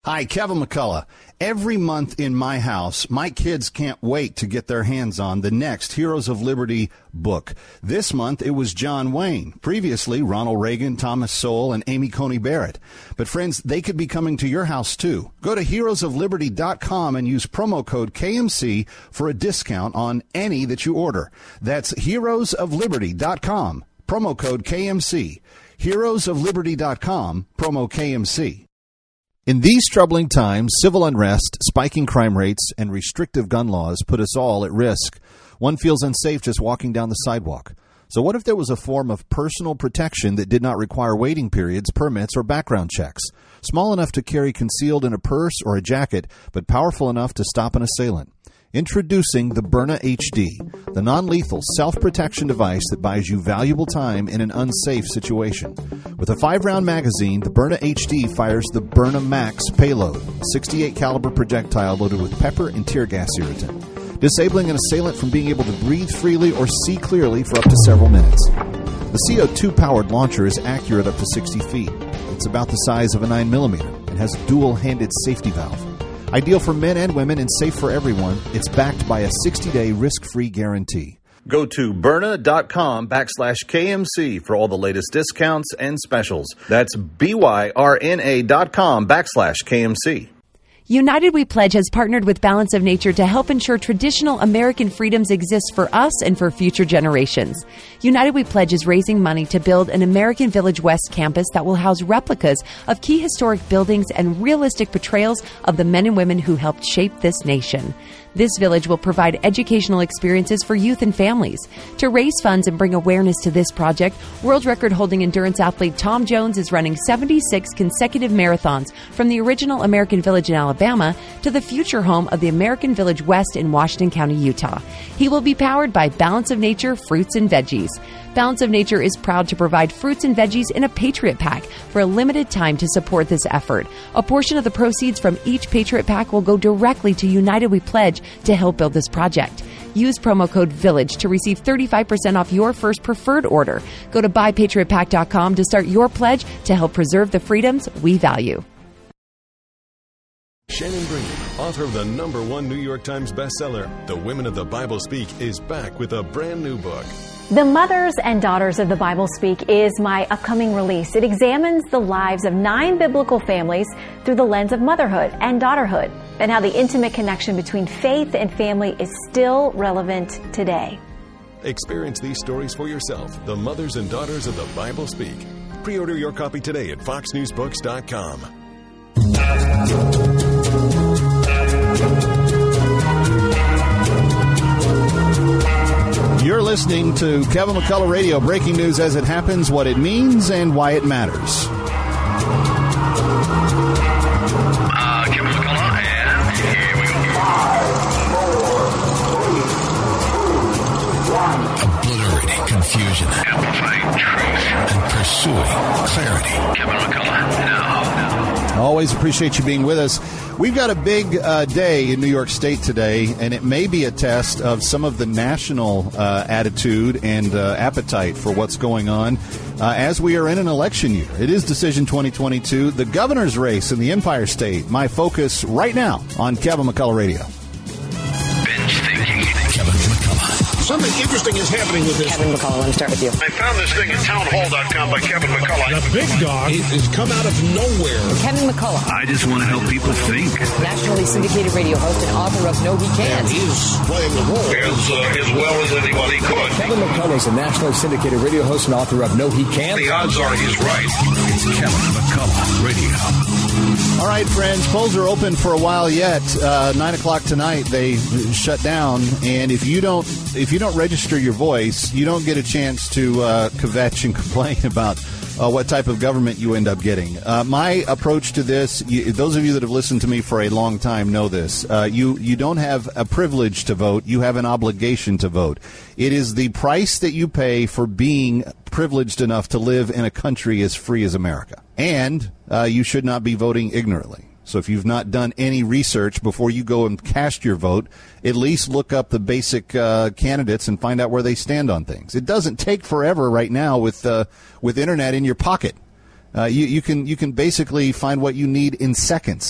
Hi, Kevin McCullough. Every month in my house, my kids can't wait to get their hands on the next Heroes of Liberty book. This month, it was John Wayne. Previously, Ronald Reagan, Thomas Sowell, and Amy Coney Barrett. But friends, they could be coming to your house too. Go to heroesofliberty.com and use promo code KMC for a discount on any that you order. That's heroesofliberty.com, promo code KMC. Heroesofliberty.com, promo KMC. In these troubling times, civil unrest, spiking crime rates, and restrictive gun laws put us all at risk. One feels unsafe just walking down the sidewalk. So what if there was a form of personal protection that did not require waiting periods, permits, or background checks? Small enough to carry concealed in a purse or a jacket, but powerful enough to stop an assailant. Introducing the Byrna HD, the non-lethal self-protection device that buys you valuable time in an unsafe situation. With a 5-round magazine, the Byrna HD fires the Byrna Max payload, 68 caliber projectile loaded with pepper and tear gas irritant, disabling an assailant from being able to breathe freely or see clearly for up to several minutes. The CO2-powered launcher is accurate up to 60 feet. It's about the size of a 9mm and has a dual-handed safety valve. Ideal for men and women and safe for everyone, it's backed by a 60-day risk-free guarantee. Go to Byrna.com/KMC for all the latest discounts and specials. That's BYRNA.com/KMC. United We Pledge has partnered with Balance of Nature to help ensure traditional American freedoms exist for us and for future generations. United We Pledge is raising money to build an American Village West campus that will house replicas of key historic buildings and realistic portrayals of the men and women who helped shape this nation. This village will provide educational experiences for youth and families. To raise funds and bring awareness to this project, world record-holding endurance athlete Tom Jones is running 76 consecutive marathons from the original American Village in Alabama to the future home of the American Village West in Washington County, Utah. He will be powered by Balance of Nature fruits and veggies. Balance of Nature is proud to provide fruits and veggies in a Patriot Pack for a limited time to support this effort. A portion of the proceeds from each Patriot Pack will go directly to United We Pledge to help build this project. Use promo code VILLAGE to receive 35% off your first preferred order. Go to buypatriotpack.com to start your pledge to help preserve the freedoms we value. Shannon Green, author of the #1 New York Times bestseller, The Women of the Bible Speak, is back with a brand new book. The Mothers and Daughters of the Bible Speak is my upcoming release. It examines the lives of 9 biblical families through the lens of motherhood and daughterhood, and how the intimate connection between faith and family is still relevant today. Experience these stories for yourself. The Mothers and Daughters of the Bible Speak. Pre-order your copy today at foxnewsbooks.com. You're listening to Kevin McCullough Radio, breaking news as it happens, what it means, and why it matters. Kevin McCullough, and here we go. Obliterating confusion, Amplifying truth, and pursuing clarity. Kevin McCullough, now. Always appreciate you being with us. We've got a big day in New York State today, and it may be a test of some of the national attitude and appetite for what's going on as we are in an election year. It is Decision 2022, the governor's race in the Empire State. My focus right now on Kevin McCullough Radio. Binge thinking. Kevin McCullough. Something interesting is happening with this. Kevin McCullough, let me start with you. I found this thing at townhall.com by Kevin McCullough. The big dog has come out of nowhere. Kevin McCullough. I just want to help people think. Nationally syndicated radio host and author of No He Can't. He's playing the role as well as anybody could. Kevin McCullough is a nationally syndicated radio host and author of No He Can't. The odds are he's right. It's Kevin McCullough Radio. All right, friends, polls are open for a while yet. 9 o'clock tonight, they shut down, and if you don't register your voice, you don't get a chance to kvetch and complain about what type of government you end up getting. My approach to this, those of you that have listened to me for a long time know this. You don't have a privilege to vote. You have an obligation to vote. It is the price that you pay for being privileged enough to live in a country as free as America. And you should not be voting ignorantly. So if you've not done any research before you go and cast your vote, at least look up the basic candidates and find out where they stand on things. It doesn't take forever right now with internet in your pocket. You can basically find what you need in seconds.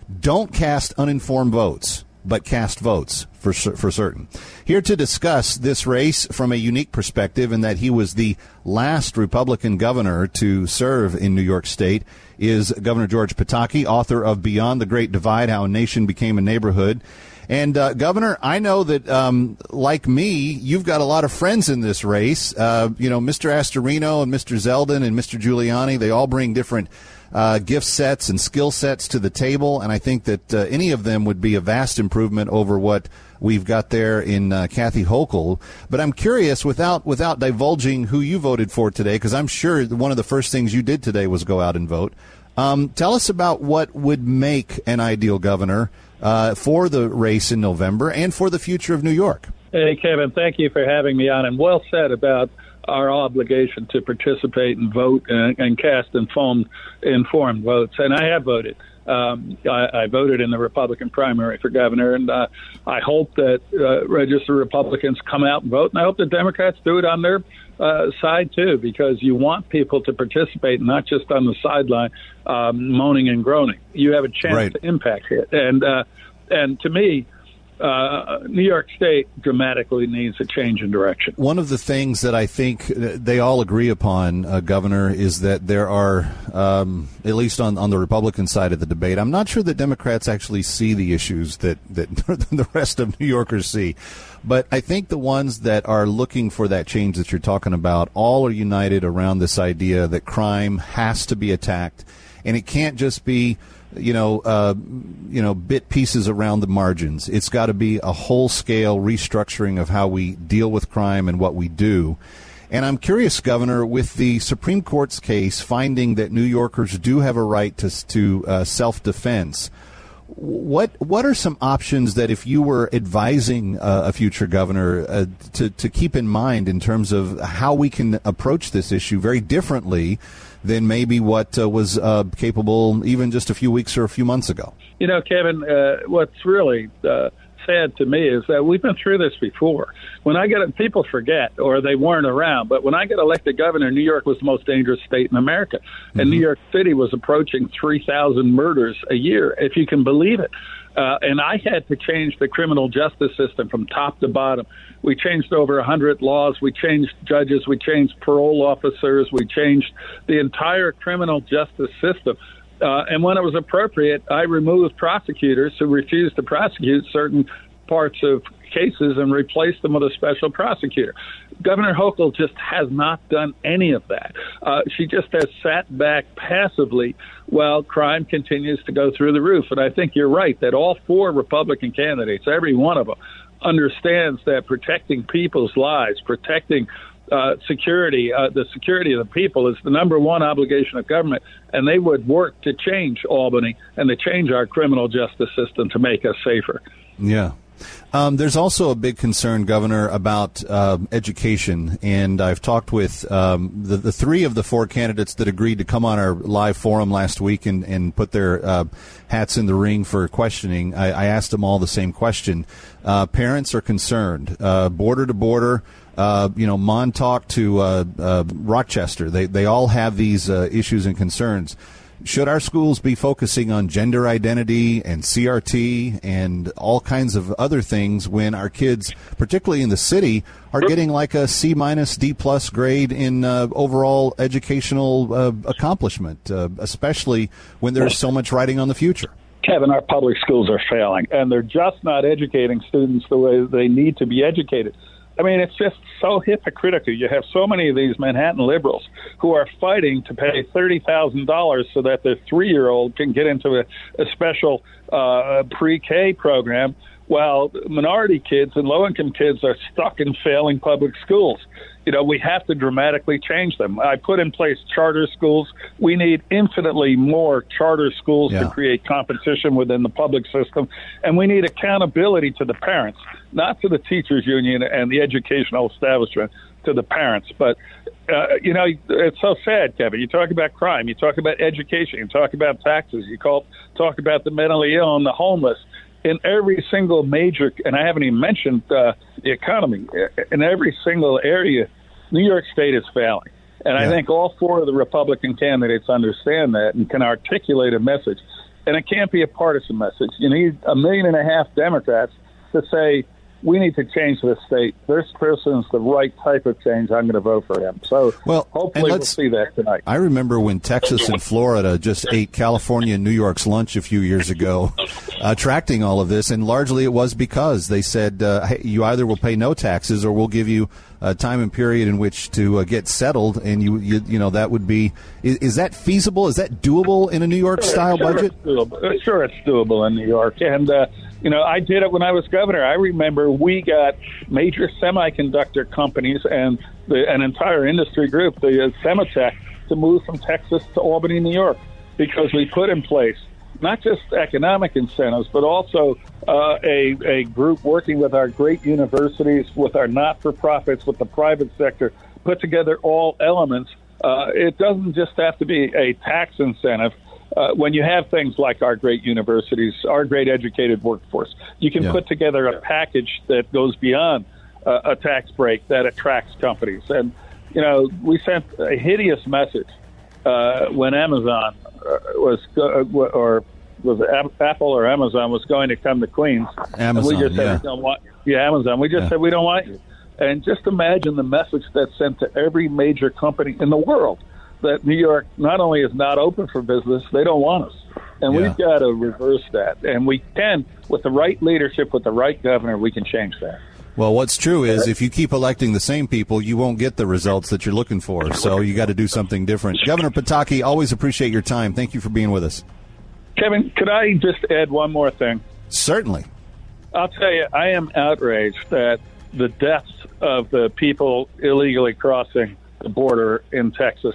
Don't cast uninformed votes, but cast votes for certain. Here to discuss this race from a unique perspective, in that he was the last Republican governor to serve in New York State, is Governor George Pataki, author of Beyond the Great Divide, How a Nation Became a Neighborhood. And, Governor, I know that, like me, you've got a lot of friends in this race. Mr. Astorino and Mr. Zeldin and Mr. Giuliani, they all bring different gift sets and skill sets to the table, and I think that any of them would be a vast improvement over what we've got there in Kathy Hochul. But I'm curious, without divulging who you voted for today, because I'm sure one of the first things you did today was go out and vote. Tell us about what would make an ideal governor for the race in November and for the future of New York. Hey, Kevin, thank you for having me on, and well said about our obligation to participate and vote and cast informed votes. And I have voted. I voted in the Republican primary for governor, and I hope that registered Republicans come out and vote, and I hope the Democrats do it on their side too, because you want people to participate, not just on the sideline moaning and groaning. You have a chance to impact it, and to me, New York State dramatically needs a change in direction. One of the things that I think they all agree upon, Governor, is that there are, at least on the Republican side of the debate, I'm not sure that Democrats actually see the issues that the rest of New Yorkers see. But I think the ones that are looking for that change that you're talking about all are united around this idea that crime has to be attacked, and it can't just be bit pieces around the margins. It's got to be a whole-scale restructuring of how we deal with crime and what we do. And I'm curious, Governor, with the Supreme Court's case finding that New Yorkers do have a right to self-defense, what are some options that, if you were advising a future governor, to keep in mind in terms of how we can approach this issue very differently than maybe what was capable even just a few weeks or a few months ago? You know, Kevin, what's really sad to me is that we've been through this before. When I get people forget, or they weren't around, but when I got elected governor, New York was the most dangerous state in America. And New York City was approaching 3,000 murders a year, if you can believe it. And I had to change the criminal justice system from top to bottom. We changed over 100 laws. We changed judges. We changed parole officers. We changed the entire criminal justice system. And when it was appropriate, I removed prosecutors who refused to prosecute certain parts of cases and replaced them with a special prosecutor. Governor Hochul just has not done any of that. She just has sat back passively while crime continues to go through the roof. And I think you're right that all four Republican candidates, every one of them, understands that protecting people's lives, protecting security, the security of the people is the number one obligation of government, and they would work to change Albany and to change our criminal justice system to make us safer. Yeah. There's also a big concern, Governor, about education, and I've talked with the three of the four candidates that agreed to come on our live forum last week and put their hats in the ring for questioning. I asked them all the same question. Parents are concerned, border to border. Montauk to Rochester, they all have these issues and concerns. Should our schools be focusing on gender identity and CRT and all kinds of other things when our kids, particularly in the city, are getting like a C-, D+ grade in overall educational accomplishment, especially when there's so much riding on the future? Kevin, our public schools are failing, and they're just not educating students the way they need to be educated. I mean, it's just so hypocritical. You have so many of these Manhattan liberals who are fighting to pay $30,000 so that their 3-year-old can get into a special pre-K program, while minority kids and low-income kids are stuck in failing public schools. You know, we have to dramatically change them. I put in place charter schools. We need infinitely more charter schools to create competition within the public system. And we need accountability to the parents, not to the teachers union and the educational establishment, to the parents. But, it's so sad, Kevin. You talk about crime. You talk about education. You talk about taxes. You talk about the mentally ill and the homeless. In every single major, and I haven't even mentioned the economy, in every single area, New York State is failing. And I think all four of the Republican candidates understand that and can articulate a message. And it can't be a partisan message. You need 1.5 million Democrats to say, we need to change this state. This person is the right type of change. I'm going to vote for him. So hopefully we'll see that tonight. I remember when Texas and Florida just ate California and New York's lunch a few years ago, attracting all of this. And largely it was because they said, hey, you either will pay no taxes or we'll give you a time and period in which to get settled. And you know, that would be, is that feasible? Is that doable in a New York style budget? Sure, it's doable in New York. And, you know, I did it when I was governor. I remember we got major semiconductor companies and an entire industry group, the Sematech, to move from Texas to Albany, New York, because we put in place not just economic incentives, but also a group working with our great universities, with our not-for-profits, with the private sector, put together all elements. It doesn't just have to be a tax incentive. When you have things like our great universities, our great educated workforce, you can put together a package that goes beyond a tax break that attracts companies. And, you know, we sent a hideous message when Amazon Apple or Amazon was going to come to Queens. Amazon, we just said, we don't want, Amazon. We just said, we don't want you. And just imagine the message that's sent to every major company in the world, that New York not only is not open for business, they don't want us. And we've got to reverse that. And we can, with the right leadership, with the right governor, we can change that. Well, what's true is if you keep electing the same people, you won't get the results that you're looking for. So you got to do something different. Governor Pataki, always appreciate your time. Thank you for being with us. Kevin, could I just add one more thing? Certainly. I'll tell you, I am outraged that the deaths of the people illegally crossing the border in Texas,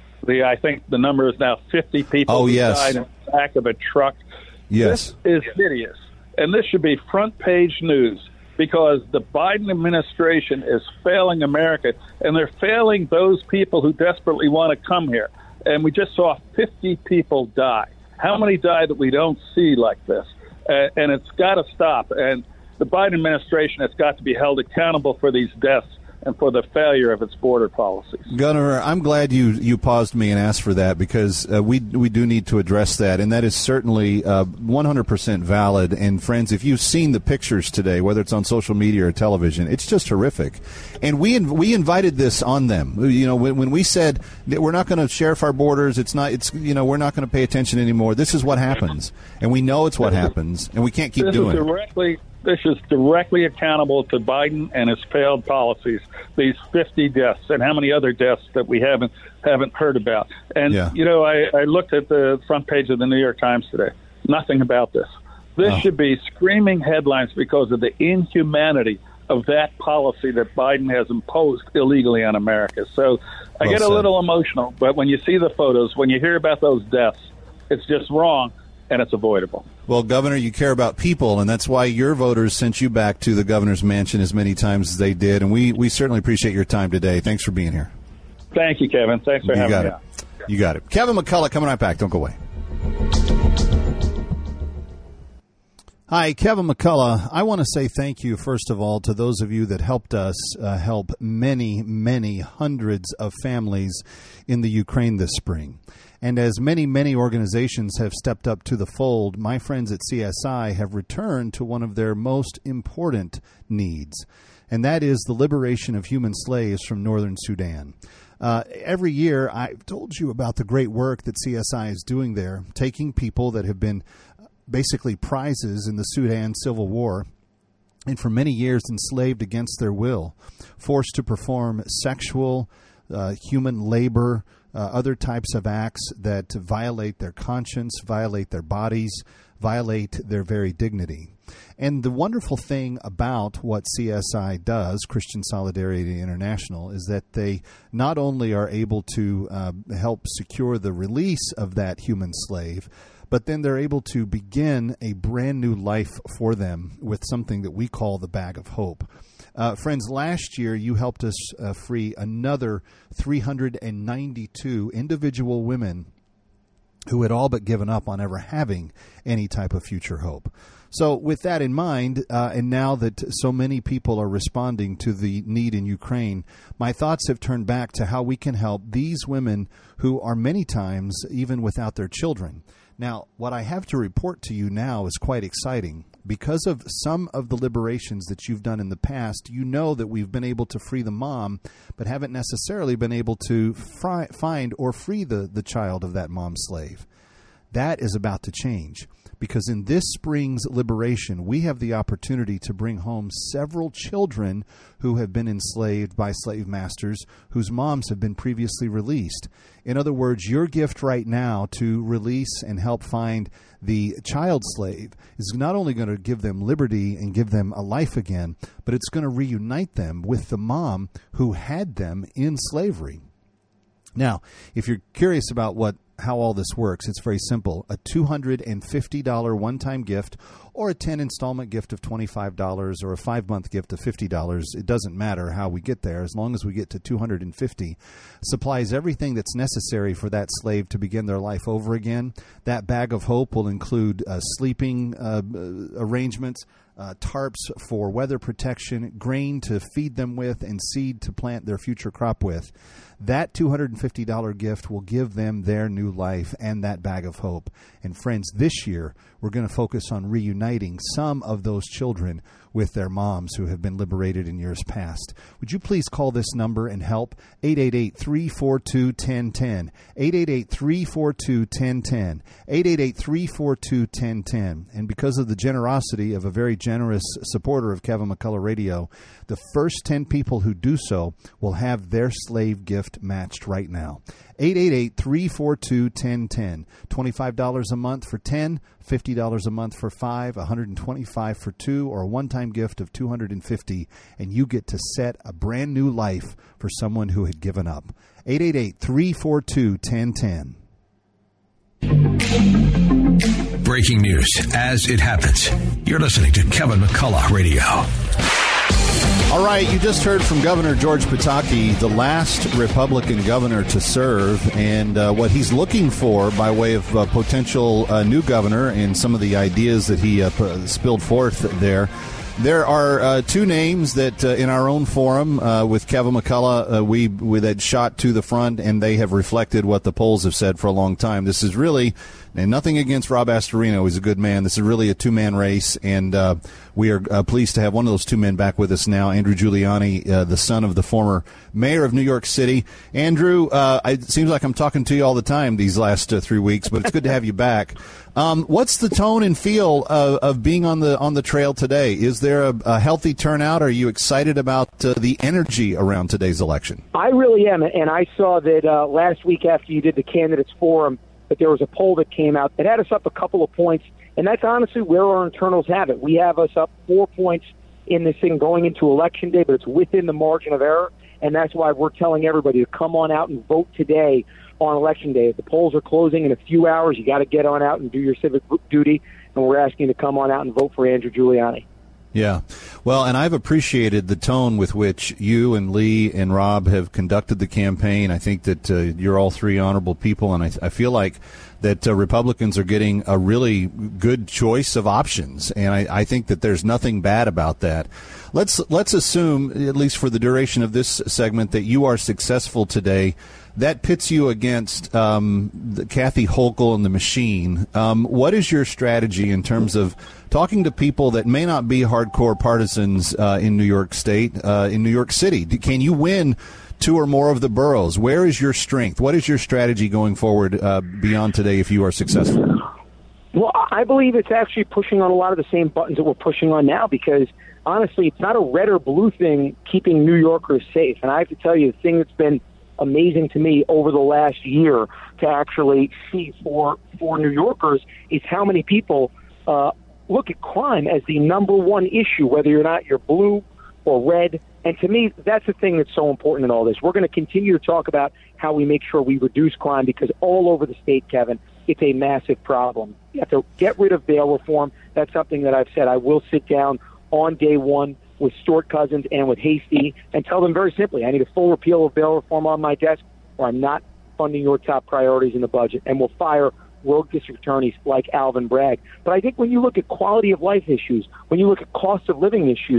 I think the number is now 50 people who died in the back of a truck. Yes. This is hideous. And this should be front page news, because the Biden administration is failing America, and they're failing those people who desperately want to come here. And we just saw 50 people die. How many die that we don't see like this? And it's got to stop. And the Biden administration has got to be held accountable for these deaths and for the failure of its border policies. Governor, I'm glad you paused me and asked for that, because we do need to address that, and that is certainly 100% valid. And friends, if you've seen the pictures today, whether it's on social media or television, it's just horrific. And we invited this on them. You know, when we said that we're not going to sheriff our borders, we're not going to pay attention anymore. This is what happens, and we know it's what happens, and we can't keep doing it. This is directly accountable to Biden and his failed policies, these 50 deaths and how many other deaths that we haven't heard about. And, you know, I looked at the front page of the New York Times today. Nothing about this. This should be screaming headlines because of the inhumanity of that policy that Biden has imposed illegally on America. So I get a little emotional, but when you see the photos, when you hear about those deaths, it's just wrong. And it's avoidable. Well, Governor, you care about people, and that's why your voters sent you back to the governor's mansion as many times as they did. And we certainly appreciate your time today. Thanks for being here. Thank you, Kevin. Thanks for having me on. You got it. Kevin McCullough coming right back. Don't go away. Hi, Kevin McCullough. I want to say thank you, first of all, to those of you that helped us help many, many hundreds of families in the Ukraine this spring. And as many, many organizations have stepped up to the fold, my friends at CSI have returned to one of their most important needs, and that is the liberation of human slaves from northern Sudan. Every year, I've told you about the great work that CSI is doing there, taking people that have been basically prizes in the Sudan Civil War and for many years enslaved against their will, forced to perform sexual, human labor, other types of acts that violate their conscience, violate their bodies, violate their very dignity. And the wonderful thing about what CSI does, Christian Solidarity International, is that they not only are able to help secure the release of that human slave, but then they're able to begin a brand new life for them with something that we call the Bag of Hope. Friends, last year you helped us free another 392 individual women who had all but given up on ever having any type of future hope. So with that in mind, and now that so many people are responding to the need in Ukraine, my thoughts have turned back to how we can help these women who are many times even without their children. Now, what I have to report to you now is quite exciting. Because of some of the liberations that you've done in the past, you know that we've been able to free the mom, but haven't necessarily been able to find or free the child of that mom slave. That is about to change, because in this spring's liberation, we have the opportunity to bring home several children who have been enslaved by slave masters whose moms have been previously released. In other words, your gift right now to release and help find the child slave is not only going to give them liberty and give them a life again, but it's going to reunite them with the mom who had them in slavery. Now, if you're curious about how all this works, it's very simple. A $250 one-time gift or a 10 installment gift of $25 or a 5-month gift of $50. It doesn't matter how we get there, as long as we get to $250. Supplies everything that's necessary for that slave to begin their life over again. That bag of hope will include sleeping arrangements, tarps for weather protection, grain to feed them with, and seed to plant their future crop with. That $250 gift will give them their new life and that bag of hope. And friends, this year we're going to focus on reuniting some of those children with their moms who have been liberated in years past. Would you please call this number and help? 888-342-1010. 888-342-1010. 888-342-1010. And because of the generosity of a very generous supporter of Kevin McCullough Radio, the first 10 people who do so will have their slave gift matched right now. 888-342-1010. $25 a month for 10, $50 a month for 5, $125 for 2, or a one-time gift of $250, and you get to set a brand new life for someone who had given up. 888-342-1010. Breaking news as it happens. You're listening to Kevin McCullough Radio. All right, you just heard from Governor George Pataki, the last Republican governor to serve, and what he's looking for by way of potential new governor and some of the ideas that he spilled forth there. There are two names that in our own forum with Kevin McCullough, we that shot to the front, and they have reflected what the polls have said for a long time. This is really, and nothing against Rob Astorino, he's a good man. This is really a two-man race, and we are pleased to have one of those two men back with us now, Andrew Giuliani, the son of the former mayor of New York City. Andrew, it seems like I'm talking to you all the time these last 3 weeks, but it's good to have you back. What's the tone and feel of being on the trail today? Is there a healthy turnout? Are you excited about the energy around today's election? I really am, and I saw that last week after you did the candidates forum that there was a poll that came out that had us up a couple of points, and that's honestly where our internals have it. We have us up 4 points in this thing going into Election Day, but it's within the margin of error, and that's why we're telling everybody to come on out and vote today on Election Day. If the polls are closing in a few hours, you got to get on out and do your civic duty, and we're asking you to come on out and vote for Andrew Giuliani. Yeah. Well, and I've appreciated the tone with which you and Lee and Rob have conducted the campaign. I think that you're all three honorable people, and I feel like that Republicans are getting a really good choice of options, and I think that there's nothing bad about that. Let's assume, at least for the duration of this segment, that you are successful today. That pits you against Kathy Hochul and the machine. What is your strategy in terms of talking to people that may not be hardcore partisans in New York State, in New York City? Can you win 2 or more of the boroughs? Where is your strength? What is your strategy going forward beyond today if you are successful? Well, I believe it's actually pushing on a lot of the same buttons that we're pushing on now, because honestly, it's not a red or blue thing keeping New Yorkers safe. And I have to tell you, the thing that's been amazing to me over the last year to actually see for New Yorkers is how many people look at crime as the number one issue, whether you're blue or red. And to me, that's the thing that's so important in all this. We're going to continue to talk about how we make sure we reduce crime, because all over the state, Kevin, it's a massive problem. You have to get rid of bail reform. That's something that I've said. I will sit down on day one with Stuart Cousins and with Hasty and tell them very simply, I need a full repeal of bail reform on my desk, or I'm not funding your top priorities in the budget. And we'll fire rogue district attorneys like Alvin Bragg. But I think when you look at quality of life issues, when you look at cost of living issues,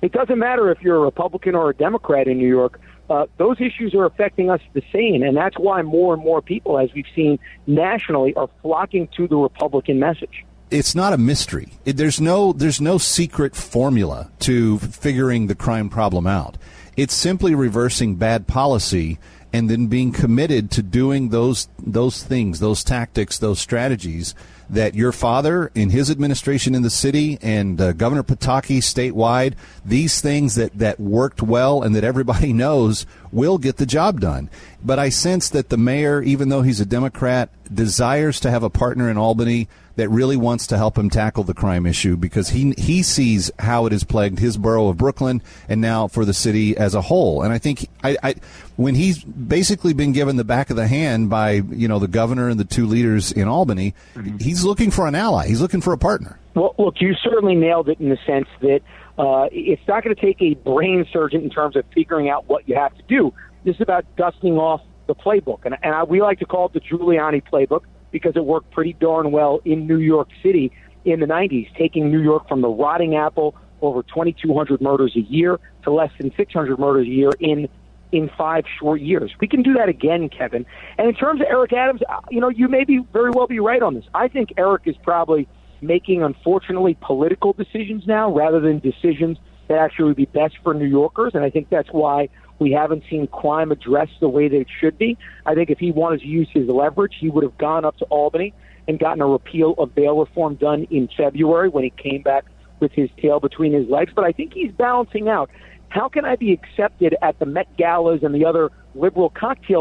it doesn't matter if you're a Republican or a Democrat in New York. Those issues are affecting us the same, and that's why more and more people, as we've seen nationally, are flocking to the Republican message. It's not a mystery. There's no secret formula to figuring the crime problem out. It's simply reversing bad policy and then being committed to doing those things, those tactics, those strategies that your father in his administration in the city and Governor Pataki statewide, these things that worked well and that everybody knows will get the job done. But I sense that the mayor, even though he's a Democrat, desires to have a partner in Albany that really wants to help him tackle the crime issue because he sees how it has plagued his borough of Brooklyn and now for the city as a whole. And I think when he's basically been given the back of the hand by, the governor and the two leaders in Albany, he's looking for an ally. He's looking for a partner. Well, look, you certainly nailed it in the sense that it's not going to take a brain surgeon in terms of figuring out what you have to do. This is about dusting off the playbook. And we like to call it the Giuliani playbook, because it worked pretty darn well in New York City in the 90s, taking New York from the rotting apple, over 2,200 murders a year, to less than 600 murders a year in 5 short years. We can do that again, Kevin. And in terms of Eric Adams, you may very well be right on this. I think Eric is probably making, unfortunately, political decisions now rather than decisions that actually would be best for New Yorkers, and I think that's why we haven't seen crime addressed the way that it should be. I think if he wanted to use his leverage, he would have gone up to Albany and gotten a repeal of bail reform done in February when he came back with his tail between his legs. But I think he's balancing out. How can I be accepted at the Met Galas and the other liberal cocktail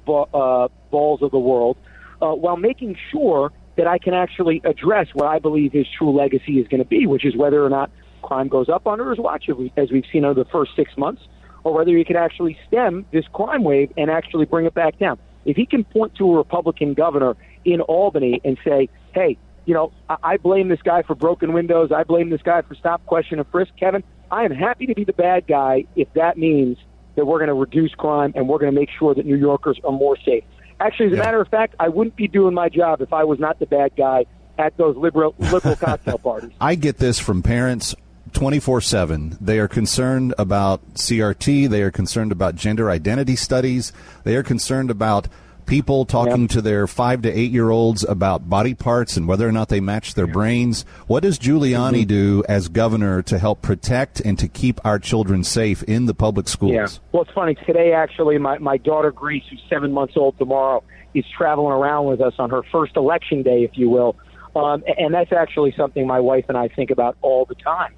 balls of the world while making sure that I can actually address what I believe his true legacy is going to be, which is whether or not crime goes up under his watch, as we've seen over the first 6 months, or whether he can actually stem this crime wave and actually bring it back down. If he can point to a Republican governor in Albany and say, hey, I blame this guy for broken windows, I blame this guy for stop, question, and frisk, Kevin, I am happy to be the bad guy if that means that we're going to reduce crime and we're going to make sure that New Yorkers are more safe. Actually, as a matter of fact, I wouldn't be doing my job if I was not the bad guy at those liberal cocktail parties. I get this from parents 24/7. They are concerned about CRT. They are concerned about gender identity studies. They are concerned about people talking to their 5 to 8 year olds about body parts and whether or not they match their brains. What does Giuliani do as governor to help protect and to keep our children safe in the public schools? Yeah. Well, it's funny. Today, actually, my daughter, Grace, who's 7 months old tomorrow, is traveling around with us on her first election day, if you will. And that's actually something my wife and I think about all the time.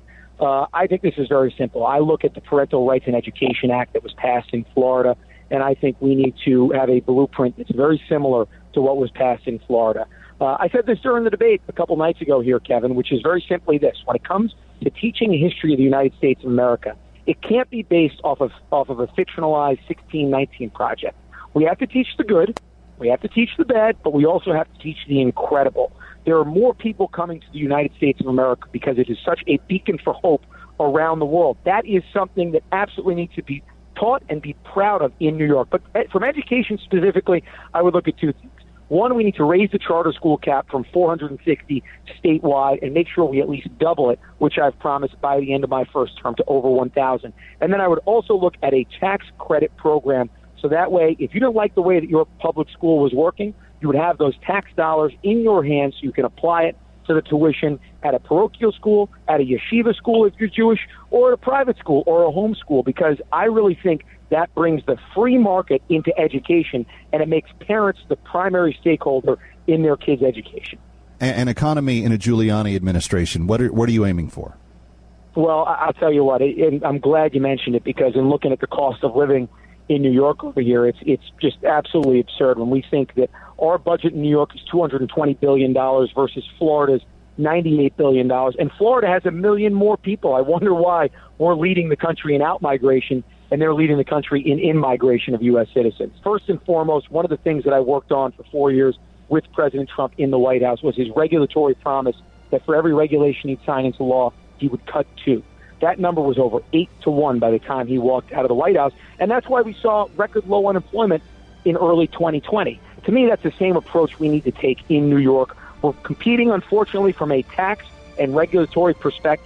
I think this is very simple. I look at the Parental Rights and Education Act that was passed in Florida, and I think we need to have a blueprint that's very similar to what was passed in Florida. I said this during the debate a couple nights ago here, Kevin, which is very simply this. When it comes to teaching a history of the United States of America, it can't be based off of a fictionalized 1619 project. We have to teach the good, we have to teach the bad, but we also have to teach the incredible. There are more people coming to the United States of America because it is such a beacon for hope around the world. That is something that absolutely needs to be taught and be proud of in New York. But from education specifically, I would look at two things. One, we need to raise the charter school cap from 460 statewide and make sure we at least double it, which I've promised by the end of my first term, to over 1,000. And then I would also look at a tax credit program, so that way, if you don't like the way that your public school was working, you would have those tax dollars in your hands so you can apply it to the tuition at a parochial school, at a yeshiva school if you're Jewish, or at a private school or a home school, because I really think that brings the free market into education, and it makes parents the primary stakeholder in their kids' education. An economy in a Giuliani administration, what are you aiming for? Well, I'll tell you what, and I'm glad you mentioned it, because in looking at the cost of living in New York over here, it's just absolutely absurd when we think that our budget in New York is $220 billion versus Florida's $98 billion. And Florida has 1 million more people. I wonder why we're leading the country in out-migration and they're leading the country in in-migration of U.S. citizens. First and foremost, one of the things that I worked on for 4 years with President Trump in the White House was his regulatory promise that for every regulation he'd sign into law, he would cut 2. That number was over 8-1 by the time he walked out of the White House, and that's why we saw record low unemployment in early 2020. To me, that's the same approach we need to take in New York. We're competing, unfortunately, from a tax and regulatory perspective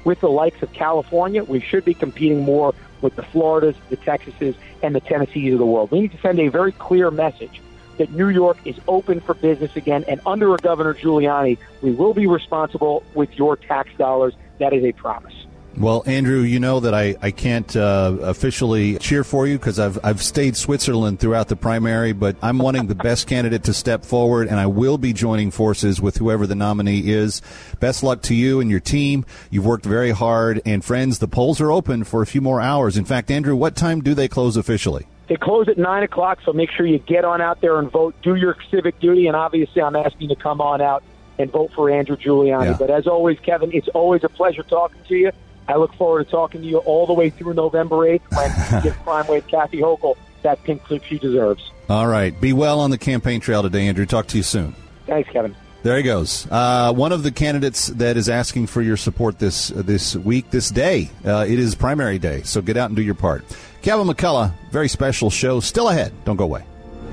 with the likes of California, we should be competing more with the Floridas, the Texases, and the Tennessees of the world. We need to send a very clear message that New York is open for business again, and under a Governor Giuliani, we will be responsible with your tax dollars. That is a promise. Well, Andrew, you know that I can't officially cheer for you because I've stayed Switzerland throughout the primary, but I'm wanting the best candidate to step forward, and I will be joining forces with whoever the nominee is. Best luck to you and your team. You've worked very hard, and friends, the polls are open for a few more hours. In fact, Andrew, what time do they close officially? They close at 9 o'clock, so make sure you get on out there and vote. Do your civic duty, and obviously I'm asking you to come on out and vote for Andrew Giuliani. Yeah. But as always, Kevin, it's always a pleasure talking to you. I look forward to talking to you all the way through November 8th when we give Crime Wave Kathy Hochul that pink slip she deserves. All right. Be well on the campaign trail today, Andrew. Talk to you soon. Thanks, Kevin. There he goes. One of the candidates that is asking for your support this week, this day. It is primary day, so get out and do your part. Kevin McCullough, very special show still ahead. Don't go away.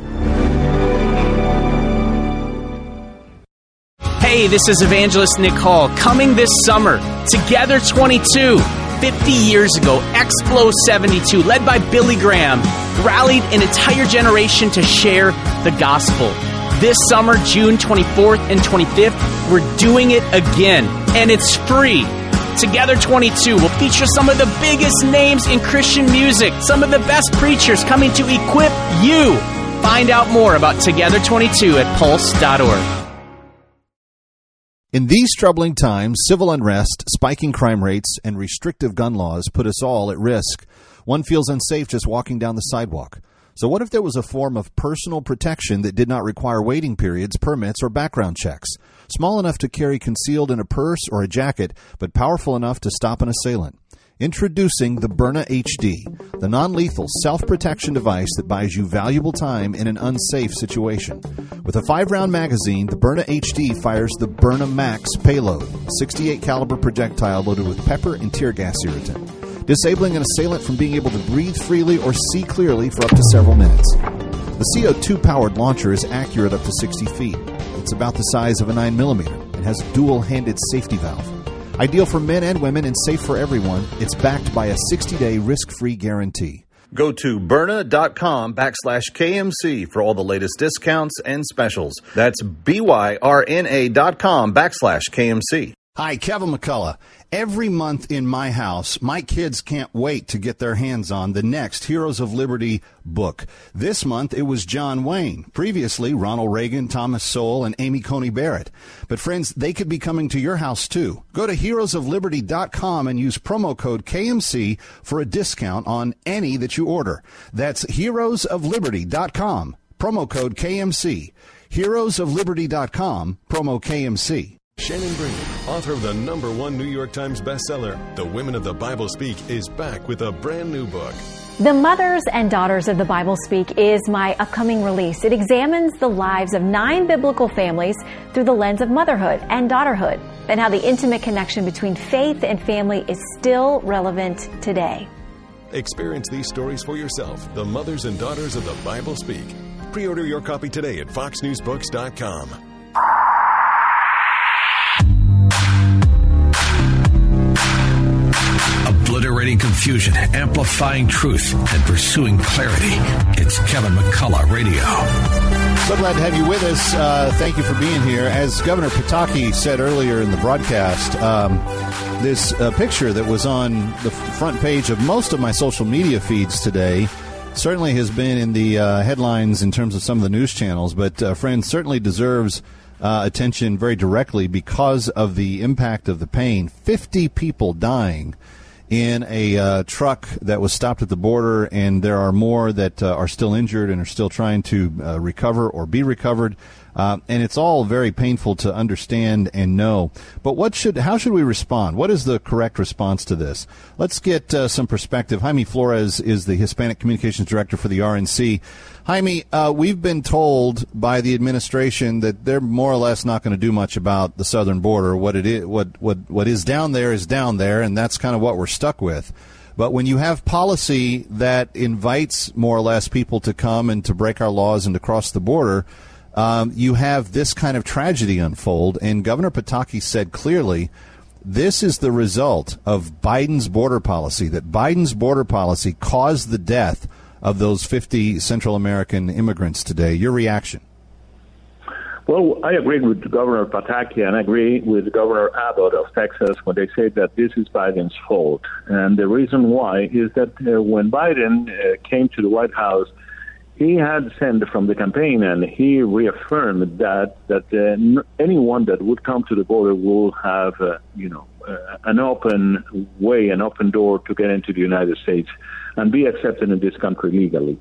Hey, this is Evangelist Nick Hall. Coming this summer, Together 22. 50 years ago, Explo 72, led by Billy Graham, rallied an entire generation to share the gospel. This summer, June 24th and 25th, we're doing it again, and it's free. Together 22 will feature some of the biggest names in Christian music, some of the best preachers coming to equip you. Find out more about Together 22 at pulse.org. In these troubling times, civil unrest, spiking crime rates, and restrictive gun laws put us all at risk. One feels unsafe just walking down the sidewalk. So what if there was a form of personal protection that did not require waiting periods, permits, or background checks? Small enough to carry concealed in a purse or a jacket, but powerful enough to stop an assailant. Introducing the Byrna HD, the non-lethal self-protection device that buys you valuable time in an unsafe situation. With a 5-round magazine, the Byrna HD fires the Byrna Max payload, 68 caliber projectile loaded with pepper and tear gas irritant, disabling an assailant from being able to breathe freely or see clearly for up to several minutes. The CO2-powered launcher is accurate up to 60 feet. It's about the size of a 9mm and has a dual-handed safety valve. Ideal for men and women and safe for everyone, it's backed by a 60-day risk-free guarantee. Go to Byrna.com/KMC for all the latest discounts and specials. That's BYRNA.com/KMC. Hi, Kevin McCullough. Every month in my house, my kids can't wait to get their hands on the next Heroes of Liberty book. This month, it was John Wayne. Previously, Ronald Reagan, Thomas Sowell, and Amy Coney Barrett. But friends, they could be coming to your house too. Go to heroesofliberty.com and use promo code KMC for a discount on any that you order. That's heroesofliberty.com, promo code KMC. Heroesofliberty.com, promo KMC. Shannon Bream, author of the #1 New York Times bestseller, The Women of the Bible Speak, is back with a brand new book. The Mothers and Daughters of the Bible Speak is my upcoming release. It examines the lives of 9 biblical families through the lens of motherhood and daughterhood, and how the intimate connection between faith and family is still relevant today. Experience these stories for yourself, The Mothers and Daughters of the Bible Speak. Pre-order your copy today at foxnewsbooks.com. Obliterating confusion, amplifying truth, and pursuing clarity. It's Kevin McCullough Radio. So glad to have you with us. Thank you for being here. As Governor Pataki said earlier in the broadcast, this picture that was on the front page of most of my social media feeds today certainly has been in the headlines in terms of some of the news channels, but friends, certainly deserves attention very directly because of the impact of the pain. 50 people dying in a truck that was stopped at the border, and there are more that are still injured and are still trying to recover or be recovered. And it's all very painful to understand and know. But how should we respond? What is the correct response to this? Let's get some perspective. Jaime Flores is the Hispanic Communications Director for the RNC. Jaime, we've been told by the administration that they're more or less not going to do much about the southern border. What is down there is down there, and that's kind of what we're stuck with. But when you have policy that invites more or less people to come and to break our laws and to cross the border, you have this kind of tragedy unfold. And Governor Pataki said clearly this is the result of Biden's border policy, that Biden's border policy caused the death of those 50 Central American immigrants today. Your reaction? Well, I agree with Governor Pataki and I agree with Governor Abbott of Texas when they say that this is Biden's fault. And the reason why is that when Biden came to the White House, he had sent from the campaign and he reaffirmed that anyone that would come to the border will have, an open way, an open door to get into the United States and be accepted in this country legally.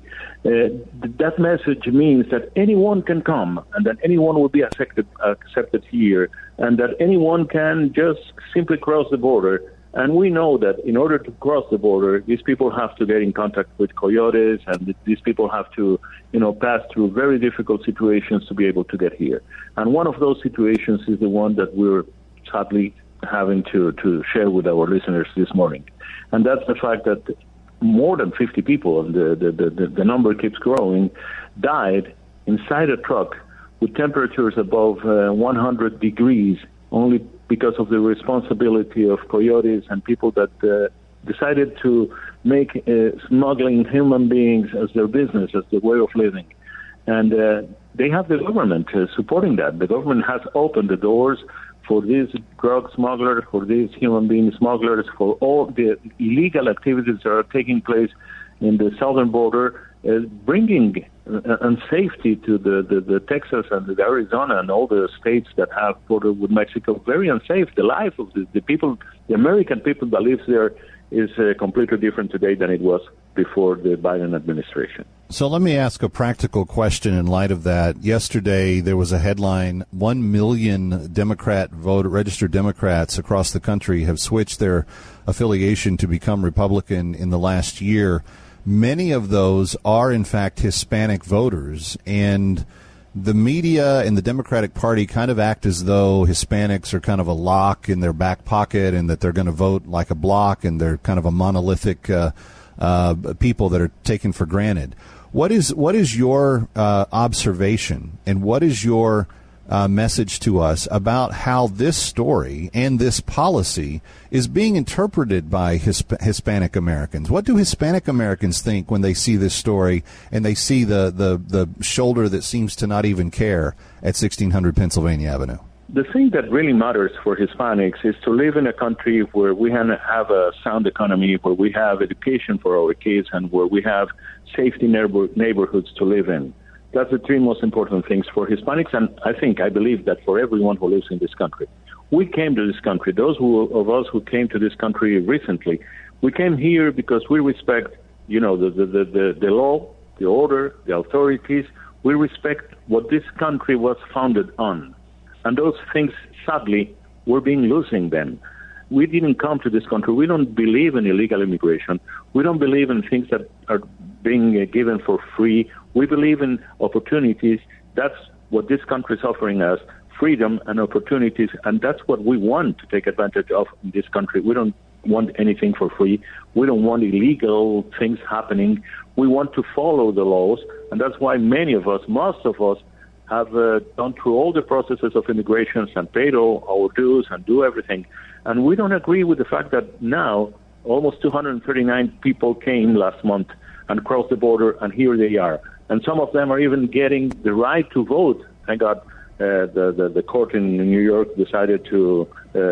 That message means that anyone can come and that anyone will be accepted here and that anyone can just simply cross the border. And we know that in order to cross the border, these people have to get in contact with coyotes and these people have to, pass through very difficult situations to be able to get here. And one of those situations is the one that we're sadly having to share with our listeners this morning. And that's the fact that more than 50 people, and the number keeps growing, died inside a truck with temperatures above 100 degrees only because of the responsibility of coyotes and people that decided to make smuggling human beings as their business, as their way of living. And they have the government supporting that. The government has opened the doors for these drug smugglers, for these human being smugglers, for all the illegal activities that are taking place in the southern border, bringing unsafety to the Texas and the Arizona and all the states that have border with Mexico, very unsafe. The life of the people, the American people that live there is completely different today than it was before the Biden administration. So let me ask a practical question in light of that. Yesterday, there was a headline, 1 million registered Democrats across the country have switched their affiliation to become Republican in the last year. Many of those are, in fact, Hispanic voters, and the media and the Democratic Party kind of act as though Hispanics are kind of a lock in their back pocket and that they're going to vote like a block and they're kind of a monolithic people that are taken for granted. What is your observation and what is your message to us about how this story and this policy is being interpreted by Hispanic Americans? What do Hispanic Americans think when they see this story and they see the shoulder that seems to not even care at 1600 Pennsylvania Avenue? The thing that really matters for Hispanics is to live in a country where we have a sound economy, where we have education for our kids, and where we have safety neighborhoods to live in. That's the three most important things for Hispanics, and I believe that for everyone who lives in this country. We came to this country, those of us who came to this country recently, we came here because we respect, the law, the order, the authorities. We respect what this country was founded on. And those things, sadly, we're losing them. We didn't come to this country. We don't believe in illegal immigration. We don't believe in things that are being given for free. We believe in opportunities. That's what this country is offering us, freedom and opportunities, and that's what we want to take advantage of in this country. We don't want anything for free. We don't want illegal things happening. We want to follow the laws, and that's why most of us, have gone through all the processes of immigration and paid all our dues and do everything. And we don't agree with the fact that now almost 239 people came last month and crossed the border, and here they are. And some of them are even getting the right to vote. Thank God the court in New York decided to,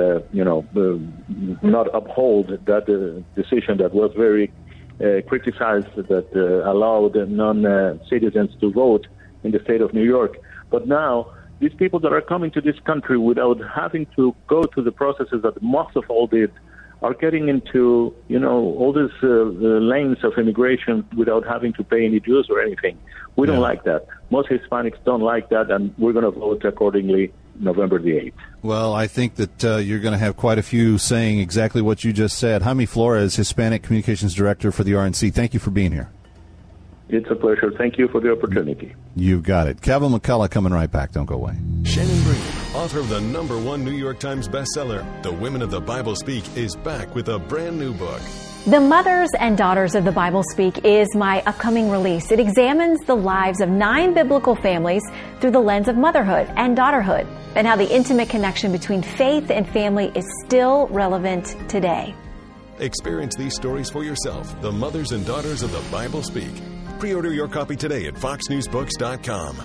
not uphold that decision that was very criticized, that allowed non-citizens to vote in the state of New York. But now, these people that are coming to this country without having to go through the processes that most of all did are getting into, all these lanes of immigration without having to pay any dues or anything. We don't like that. Most Hispanics don't like that, and we're going to vote accordingly November the 8th. Well, I think that you're going to have quite a few saying exactly what you just said. Jaime Flores, Hispanic Communications Director for the RNC, thank you for being here. It's a pleasure. Thank you for the opportunity. You've got it. Kevin McCullough coming right back. Don't go away. Shannon Bream, author of the #1 New York Times bestseller, The Women of the Bible Speak, is back with a brand new book. The Mothers and Daughters of the Bible Speak is my upcoming release. It examines the lives of 9 biblical families through the lens of motherhood and daughterhood and how the intimate connection between faith and family is still relevant today. Experience these stories for yourself. The Mothers and Daughters of the Bible Speak. Pre-order your copy today at foxnewsbooks.com.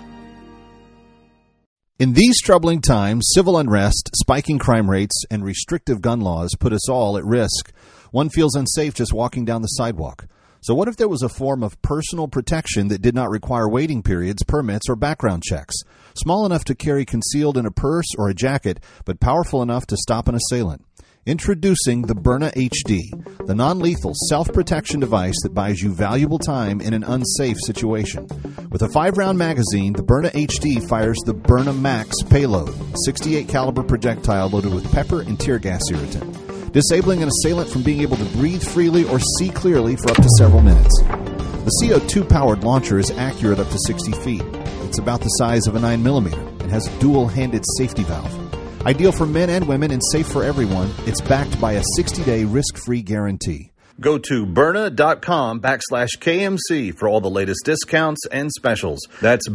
In these troubling times, civil unrest, spiking crime rates, and restrictive gun laws put us all at risk. One feels unsafe just walking down the sidewalk. So what if there was a form of personal protection that did not require waiting periods, permits, or background checks? Small enough to carry concealed in a purse or a jacket, but powerful enough to stop an assailant. Introducing the Byrna HD, the non-lethal self-protection device that buys you valuable time in an unsafe situation. With a 5-round magazine, the Byrna HD fires the Byrna Max payload, 68 caliber projectile loaded with pepper and tear gas irritant, disabling an assailant from being able to breathe freely or see clearly for up to several minutes. The CO2-powered launcher is accurate up to 60 feet. It's about the size of a 9mm and has a dual-handed safety valve. Ideal for men and women and safe for everyone, it's backed by a 60-day risk-free guarantee. Go to Byrna.com/KMC for all the latest discounts and specials. That's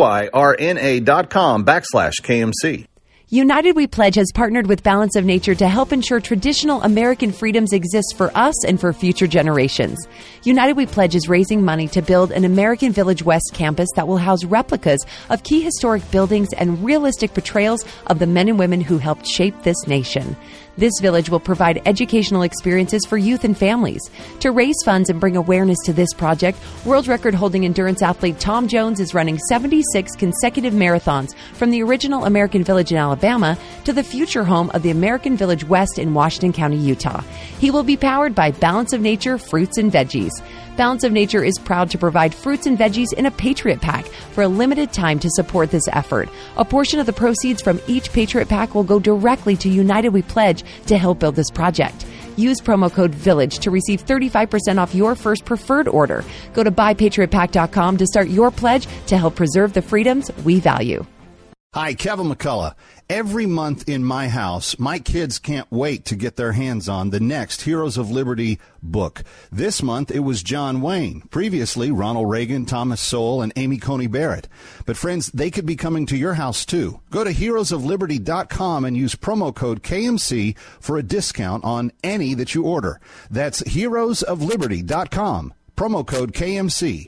BYRNA.com/KMC. United We Pledge has partnered with Balance of Nature to help ensure traditional American freedoms exist for us and for future generations. United We Pledge is raising money to build an American Village West campus that will house replicas of key historic buildings and realistic portrayals of the men and women who helped shape this nation. This village will provide educational experiences for youth and families. To raise funds and bring awareness to this project, world record-holding endurance athlete Tom Jones is running 76 consecutive marathons from the original American Village in Alabama to the future home of the American Village West in Washington County, Utah. He will be powered by Balance of Nature fruits and veggies. Balance of Nature is proud to provide fruits and veggies in a Patriot Pack for a limited time to support this effort. A portion of the proceeds from each Patriot Pack will go directly to United We Pledge to help build this project. Use promo code VILLAGE to receive 35% off your first preferred order. Go to buypatriotpack.com to start your pledge to help preserve the freedoms we value. Hi, Kevin McCullough. Every month in my house, my kids can't wait to get their hands on the next Heroes of Liberty book. This month, it was John Wayne. Previously, Ronald Reagan, Thomas Sowell, and Amy Coney Barrett. But friends, they could be coming to your house too. Go to heroesofliberty.com and use promo code KMC for a discount on any that you order. That's heroesofliberty.com, promo code KMC.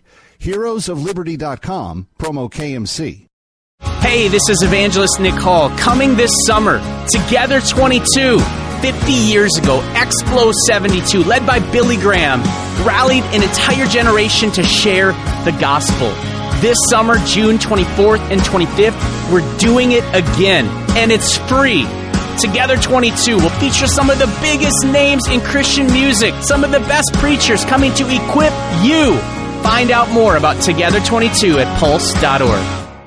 Heroesofliberty.com, promo KMC. Hey, this is Evangelist Nick Hall. Coming this summer, Together 22. 50 years ago, Explo 72, led by Billy Graham, rallied an entire generation to share the gospel. This summer, June 24th and 25th, we're doing it again, and it's free. Together 22 will feature some of the biggest names in Christian music, some of the best preachers coming to equip you. Find out more about Together 22 at pulse.org.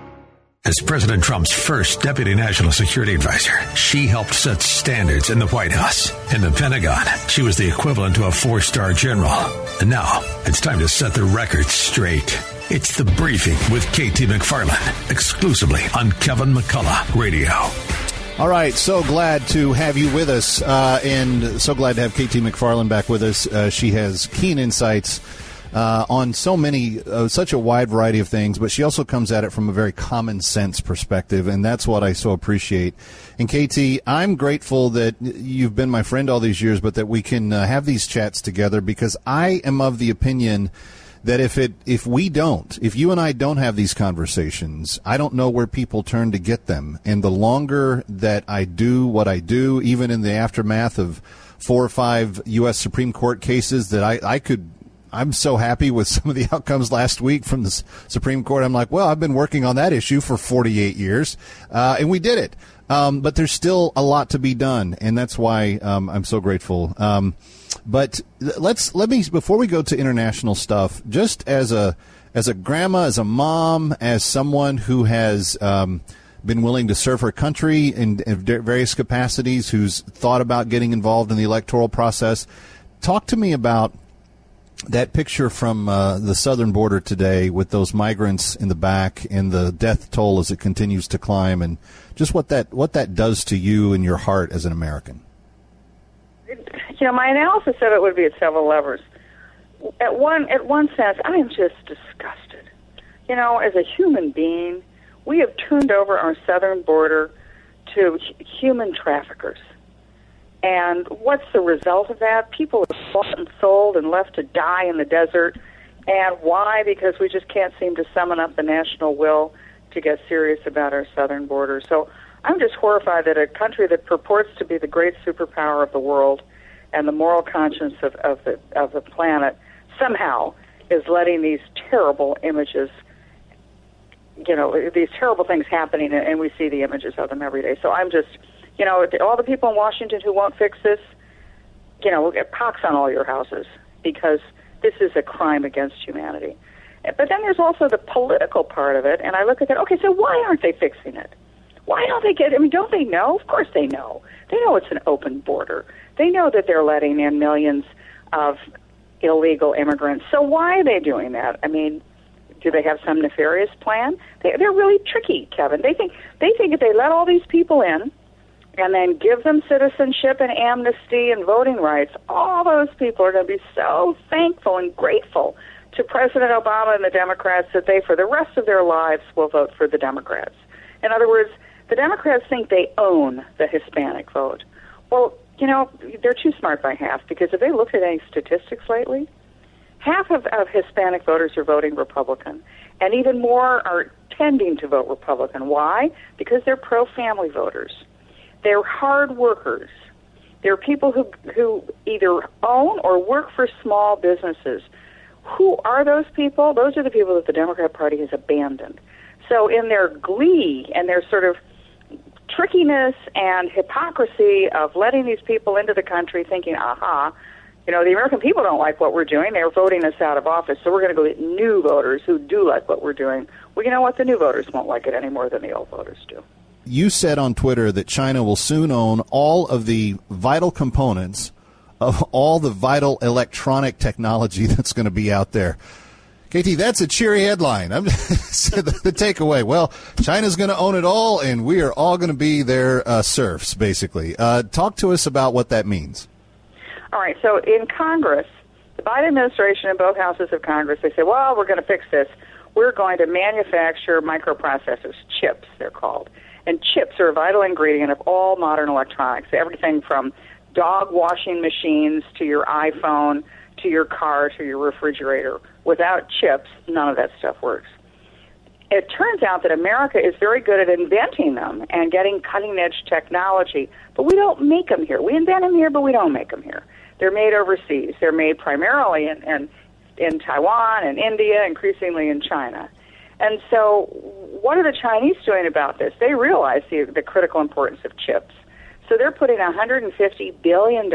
As President Trump's first Deputy National Security Advisor, she helped set standards in the White House. In the Pentagon, she was the equivalent to a 4-star general. And now, it's time to set the record straight. It's The Briefing with KT McFarland, exclusively on Kevin McCullough Radio. All right, so glad to have you with us, and so glad to have KT McFarland back with us. She has keen insights on so many, such a wide variety of things, but she also comes at it from a very common sense perspective, and that's what I so appreciate. And KT, I'm grateful that you've been my friend all these years, but that we can have these chats together, because I am of the opinion that if you and I don't have these conversations, I don't know where people turn to get them. And the longer that I do what I do, even in the aftermath of 4 or 5 U.S. Supreme Court cases that I'm so happy with some of the outcomes last week from the Supreme Court. I'm like, well, I've been working on that issue for 48 years, and we did it. But there's still a lot to be done, and that's why I'm so grateful. But let me, before we go to international stuff, just as a grandma, as a mom, as someone who has been willing to serve her country in various capacities, who's thought about getting involved in the electoral process, talk to me about that picture from the southern border today with those migrants in the back and the death toll as it continues to climb, and just what that does to you and your heart as an American. My analysis of it would be at several levels. At one sense, I am just disgusted. As a human being, we have turned over our southern border to human traffickers. And what's the result of that? People are bought and sold and left to die in the desert. And why? Because we just can't seem to summon up the national will to get serious about our southern border. So I'm just horrified that a country that purports to be the great superpower of the world and the moral conscience of the planet somehow is letting these terrible images, these terrible things happening, and we see the images of them every day. So I'm just, all the people in Washington who won't fix this, we'll get pox on all your houses, because this is a crime against humanity. But then there's also the political part of it, and I look at that, okay, so why aren't they fixing it? Why don't they don't they know? Of course they know. They know it's an open border. They know that they're letting in millions of illegal immigrants. So why are they doing that? I mean, do they have some nefarious plan? They're really tricky, Kevin. They think if they let all these people in and then give them citizenship and amnesty and voting rights, all those people are going to be so thankful and grateful to President Obama and the Democrats that they, for the rest of their lives, will vote for the Democrats. In other words, the Democrats think they own the Hispanic vote. Well, they're too smart by half, because if they looked at any statistics lately, half of Hispanic voters are voting Republican, and even more are tending to vote Republican. Why? Because they're pro-family voters. They're hard workers. They're people who either own or work for small businesses. Who are those people? Those are the people that the Democrat Party has abandoned. So in their glee and their sort of trickiness and hypocrisy of letting these people into the country thinking, the American people don't like what we're doing. They're voting us out of office, so we're going to go get new voters who do like what we're doing. Well, you know what? The new voters won't like it any more than the old voters do. You said on Twitter that China will soon own all of the vital components of all the vital electronic technology that's going to be out there. KT, that's a cheery headline. The takeaway, well, China's going to own it all, and we are all going to be their serfs, basically. Talk to us about what that means. All right, so in Congress, the Biden administration in both houses of Congress, they say, well, we're going to fix this. We're going to manufacture microprocessors, chips, they're called. And chips are a vital ingredient of all modern electronics, everything from dog washing machines to your iPhone to your car to your refrigerator. Without chips, none of that stuff works. It turns out that America is very good at inventing them and getting cutting-edge technology, but we don't make them here. We invent them here, but we don't make them here. They're made overseas. They're made primarily in Taiwan and India, increasingly in China. And so what are the Chinese doing about this? They realize the critical importance of chips. So they're putting $150 billion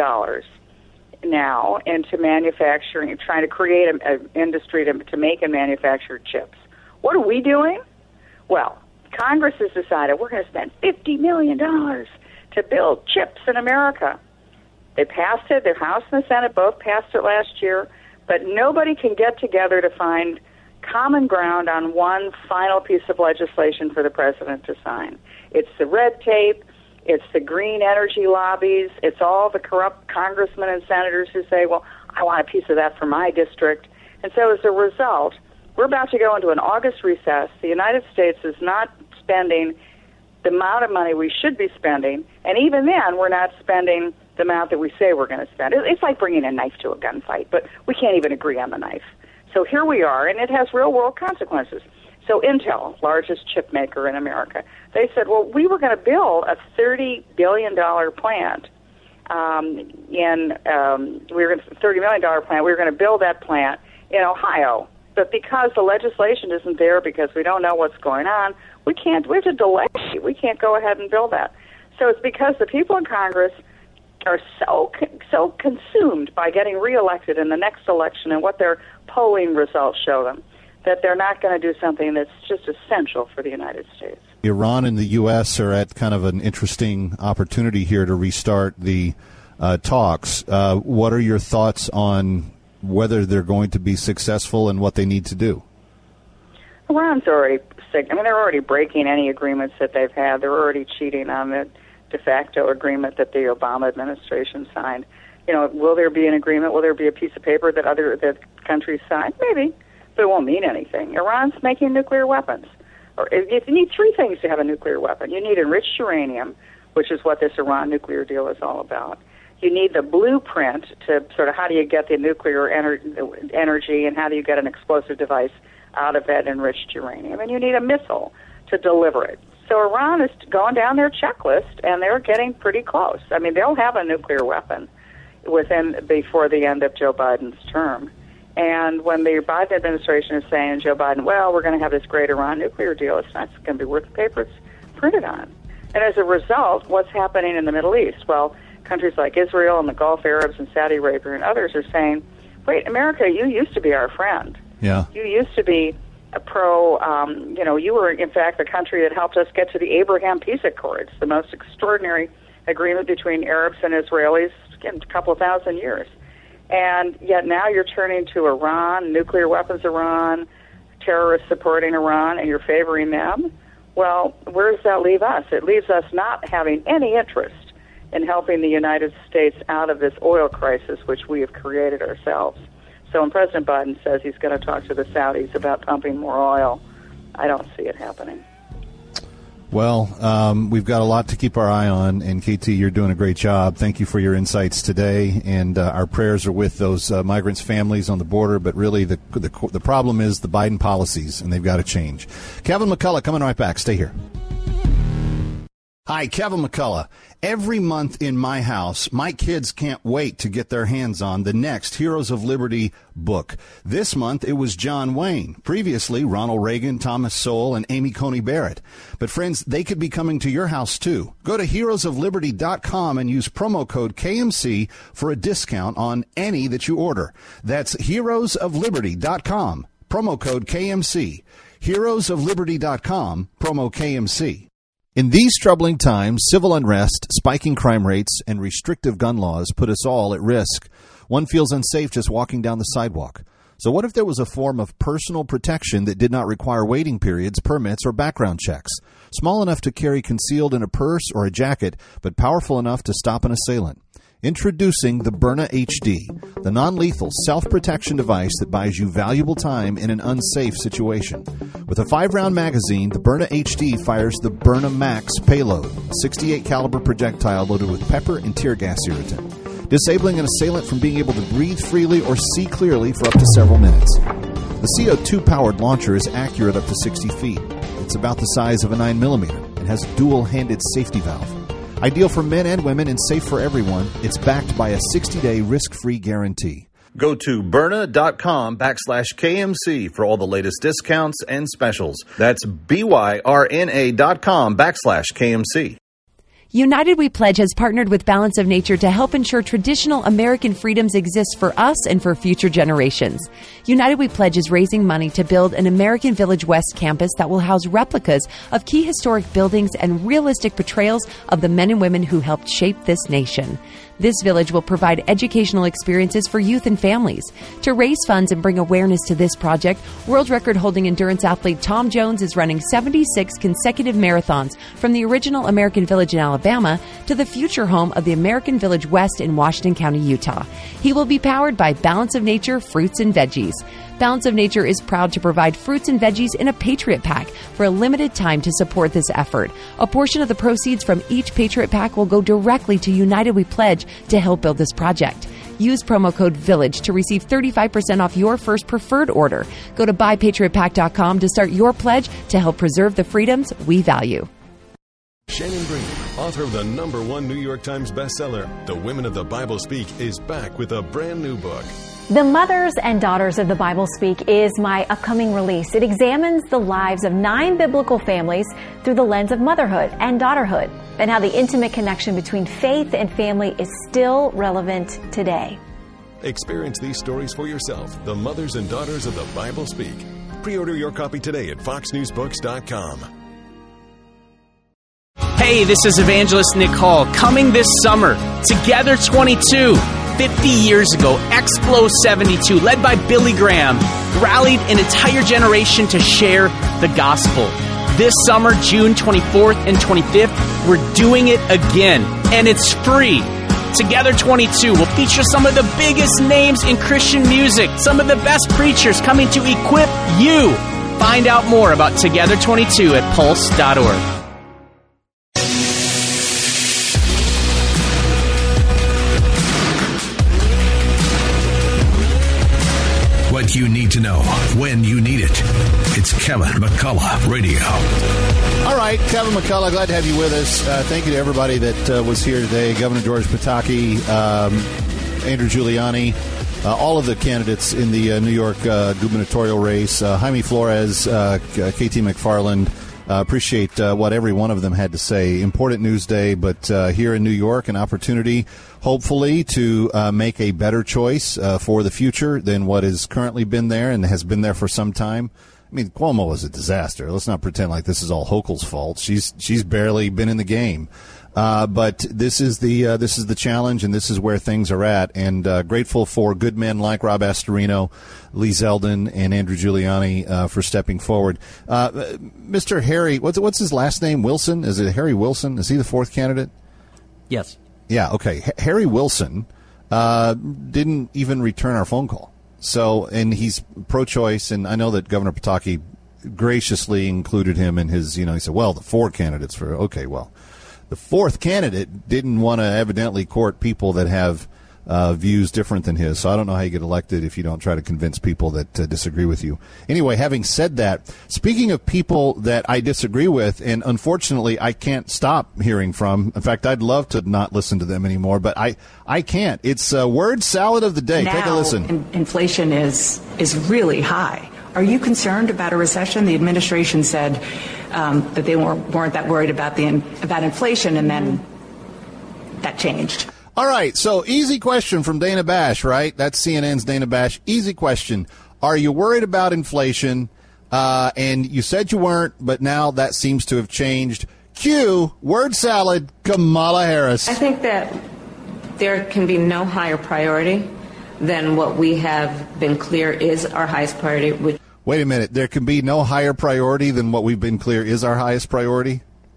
now into manufacturing, trying to create an industry to make and manufacture chips. What are we doing? Well, Congress has decided we're going to spend $50 million to build chips in America. They passed it. The House and the Senate both passed it last year, but nobody can get together to find common ground on one final piece of legislation for the president to sign. It's the red tape. It's the green energy lobbies. It's all the corrupt congressmen and senators who say, well, I want a piece of that for my district. And so as a result, we're about to go into an August recess. The United States is not spending the amount of money we should be spending, and even then we're not spending the amount that we say we're going to spend. It's like bringing a knife to a gunfight, but we can't even agree on the knife. So here we are, and it has real-world consequences. So Intel, largest chip maker in America, they said, well, we were going to build a $30 billion plant. We were going to $30 million plant. We were going to build that plant in Ohio. But because the legislation isn't there, because we don't know what's going on, we have to delay. We can't go ahead and build that. So it's because the people in Congress are so consumed by getting reelected in the next election and what their polling results show them, that they're not going to do something that's just essential for the United States. Iran and the U.S. are at kind of an interesting opportunity here to restart the talks. What are your thoughts on whether they're going to be successful and what they need to do? Iran's already sick. I mean, they're already breaking any agreements that they've had. They're already cheating on the de facto agreement that the Obama administration signed. Will there be an agreement? Will there be a piece of paper that countries sign? Maybe, but it won't mean anything. Iran's making nuclear weapons. or you need three things to have a nuclear weapon. You need enriched uranium, which is what this Iran nuclear deal is all about. You need the blueprint to sort of how do you get the nuclear energy and how do you get an explosive device out of that enriched uranium. And you need a missile to deliver it. So Iran is going down their checklist, and they're getting pretty close. I mean, they'll have a nuclear weapon before the end of Joe Biden's term. And when the Biden administration is saying, Joe Biden, well, we're going to have this great Iran nuclear deal, it's not going to be worth the paper it's printed on. And as a result, what's happening in the Middle East? Well, countries like Israel and the Gulf Arabs and Saudi Arabia and others are saying, wait, America, you used to be our friend. Yeah. You used to be a you were, in fact, the country that helped us get to the Abraham Peace Accords, the most extraordinary agreement between Arabs and Israelis in a couple of thousand years. And yet now you're turning to Iran, nuclear weapons Iran, terrorists supporting Iran, and you're favoring them. Well, where does that leave us? It leaves us not having any interest in helping the United States out of this oil crisis, which we have created ourselves. So when President Biden says he's going to talk to the Saudis about pumping more oil, I don't see it happening. Well, we've got a lot to keep our eye on, and KT, you're doing a great job. Thank you for your insights today, and our prayers are with those migrants' families on the border, but really the problem is the Biden policies, and they've got to change. Kevin McCullough coming right back. Stay here. Hi, Kevin McCullough. Every month in my house, my kids can't wait to get their hands on the next Heroes of Liberty book. This month, it was John Wayne. Previously, Ronald Reagan, Thomas Sowell, and Amy Coney Barrett. But friends, they could be coming to your house too. Go to heroesofliberty.com and use promo code KMC for a discount on any that you order. That's heroesofliberty.com, promo code KMC. Heroesofliberty.com, promo KMC. In these troubling times, civil unrest, spiking crime rates, and restrictive gun laws put us all at risk. One feels unsafe just walking down the sidewalk. So what if there was a form of personal protection that did not require waiting periods, permits, or background checks? Small enough to carry concealed in a purse or a jacket, but powerful enough to stop an assailant. Introducing the Byrna HD, the non-lethal self-protection device that buys you valuable time in an unsafe situation. With a 5-round magazine, the Byrna HD fires the Byrna Max payload, a 68 caliber projectile loaded with pepper and tear gas irritant, disabling an assailant from being able to breathe freely or see clearly for up to several minutes. The CO2-powered launcher is accurate up to 60 feet. It's about the size of a 9mm and has a dual-handed safety valve. Ideal for men and women and safe for everyone, it's backed by a 60-day risk-free guarantee. Go to Byrna.com/KMC for all the latest discounts and specials. That's BYRNA.com/KMC. United We Pledge has partnered with Balance of Nature to help ensure traditional American freedoms exist for us and for future generations. United We Pledge is raising money to build an American Village West campus that will house replicas of key historic buildings and realistic portrayals of the men and women who helped shape this nation. This village will provide educational experiences for youth and families. To raise funds and bring awareness to this project, world record-holding endurance athlete Tom Jones is running 76 consecutive marathons from the original American Village in Alabama to the future home of the American Village West in Washington County, Utah. He will be powered by Balance of Nature fruits and veggies. Balance of Nature is proud to provide fruits and veggies in a Patriot Pack for a limited time to support this effort. A portion of the proceeds from each Patriot Pack will go directly to United We Pledge to help build this project. Use promo code VILLAGE to receive 35% off your first preferred order. Go to buypatriotpack.com to start your pledge to help preserve the freedoms we value. Shannon Green, author of the #1 New York Times bestseller, The Women of the Bible Speak, is back with a brand new book. The Mothers and Daughters of the Bible Speak is my upcoming release. It examines the lives of 9 biblical families through the lens of motherhood and daughterhood, and how the intimate connection between faith and family is still relevant today. Experience these stories for yourself, The Mothers and Daughters of the Bible Speak. Pre-order your copy today at foxnewsbooks.com. Hey, this is Evangelist Nick Hall. Coming this summer, Together 22. 50 years ago, Explo 72, led by Billy Graham, rallied an entire generation to share the gospel. This summer, June 24th and 25th, we're doing it again, and it's free. Together 22 will feature some of the biggest names in Christian music, some of the best preachers coming to equip you Find out more about Together 22 at pulse.org. What you need to know when you need it. It's Kevin McCullough Radio. All right, Kevin McCullough, glad to have you with us. Thank you to everybody that was here today. Governor George Pataki, Andrew Giuliani, all of the candidates in the New York gubernatorial race, Jaime Flores, KT McFarland. Appreciate what every one of them had to say. Important news day, but here in New York, an opportunity, hopefully, to make a better choice for the future than what has currently been there and has been there for some time. I mean, Cuomo was a disaster. Let's not pretend like this is all Hochul's fault. She's barely been in the game. But this is the challenge, and this is where things are at. And grateful for good men like Rob Astorino, Lee Zeldin, and Andrew Giuliani for stepping forward. Mr. Harry, what's his last name? Wilson? Is it Harry Wilson? Is he the fourth candidate? Yes. Yeah. Okay. Harry Wilson didn't even return our phone call. So, and he's pro-choice, and I know that Governor Pataki graciously included him in his. He said, "Well, the four candidates for okay, well." The fourth candidate didn't want to evidently court people that have views different than his. So I don't know how you get elected if you don't try to convince people that disagree with you. Anyway, having said that, speaking of people that I disagree with, and unfortunately I can't stop hearing from. In fact, I'd love to not listen to them anymore, but I can't. It's word salad of the day. Now, take a listen. Inflation is really high. Are you concerned about a recession? The administration said that they weren't that worried about inflation, and then that changed. All right, so easy question from Dana Bash, right? That's CNN's Dana Bash. Easy question. Are you worried about inflation? And you said you weren't, but now that seems to have changed. Cue, word salad, Kamala Harris. I think that there can be no higher priority than what we have been clear is our highest priority. Wait a minute. There can be no higher priority than what we've been clear is our highest priority?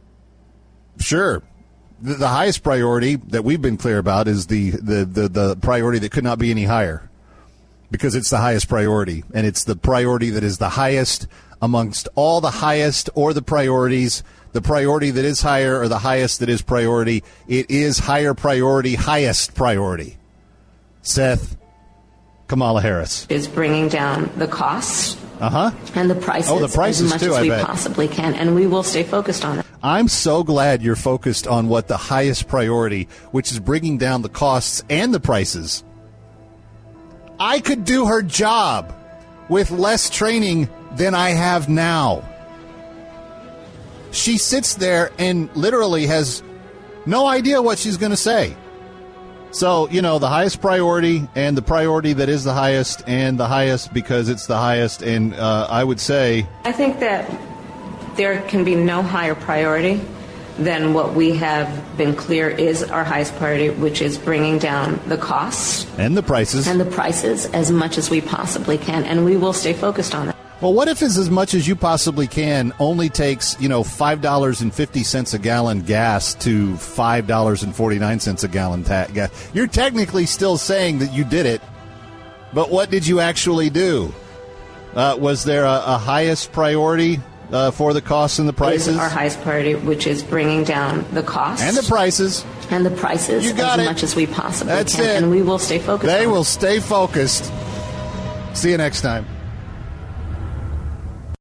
Sure. The highest priority that we've been clear about is the priority that could not be any higher, because it's the highest priority, and it's the priority that is the highest amongst all the highest or the priorities. The priority that is higher or the highest that is priority. It is higher priority, highest priority. Seth, Kamala Harris is bringing down the costs and the prices, as much as we possibly can, and we will stay focused on it. I'm so glad you're focused on what the highest priority, which is bringing down the costs and the prices. I could do her job with less training than I have now. She sits there and literally has no idea what she's going to say. So, the highest priority and the priority that is the highest and the highest because it's the highest. And I would say, I think that there can be no higher priority than what we have been clear is our highest priority, which is bringing down the costs and the prices as much as we possibly can. And we will stay focused on it. Well, what if as much as you possibly can only takes, $5.50 a gallon gas to $5.49 a gallon gas? You're technically still saying that you did it, but what did you actually do? Was there a highest priority for the costs and the prices? Is our highest priority, which is bringing down the costs and the prices you got as much as we possibly That's can. It. And we will stay focused. They will stay focused. See you next time.